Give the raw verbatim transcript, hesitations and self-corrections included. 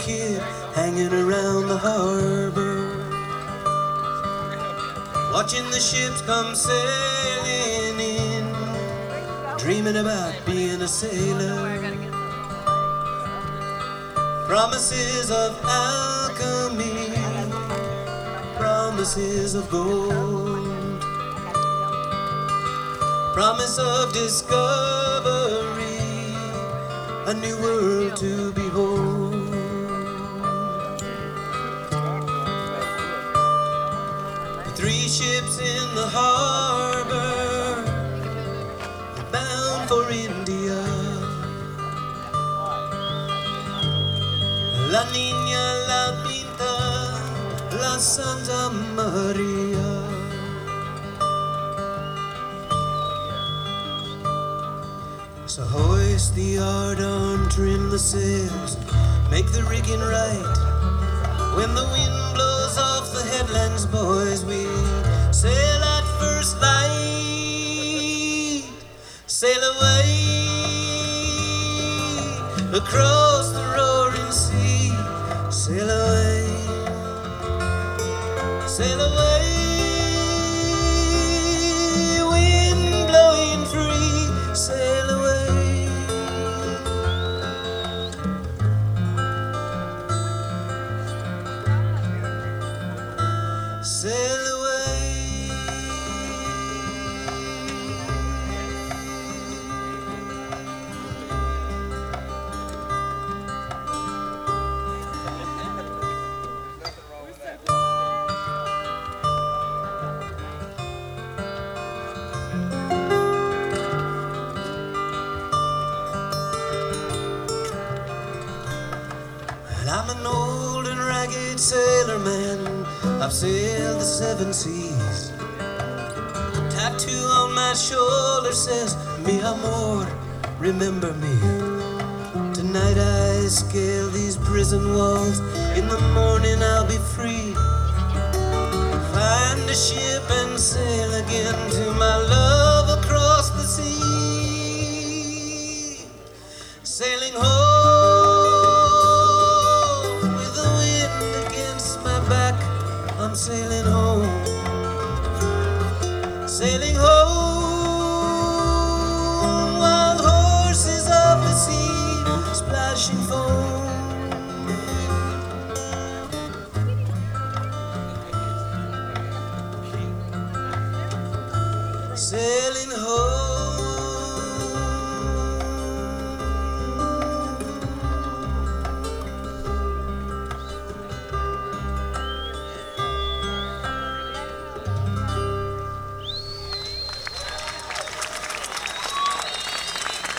kid hanging around the harbor, watching the ships come sailing in, dreaming about being a sailor. Promises of alchemy, promises of gold, promise of discovery, a new world to behold. Three ships in the harbor, bound for India. La Niña, La Pinta, La Santa Maria. So hoist the yardarm, trim the sails, make the rigging right. When the wind blows off the headlands, boys, we sail at first light. Sail away across the roaring sea. Sail away, sail away, wind blowing free. Sail away, sail away. I'm an old and ragged sailor man, I've sailed the seven seas. Tattoo on my shoulder says, mi amor, remember me. Tonight I scale these prison walls, in the morning I'll be free. Find a ship and sail again to my love across the sea. Sailing home with the wind against my back, I'm sailing home. Sailing home, wild horses of the sea, splashing foam. Sailing home.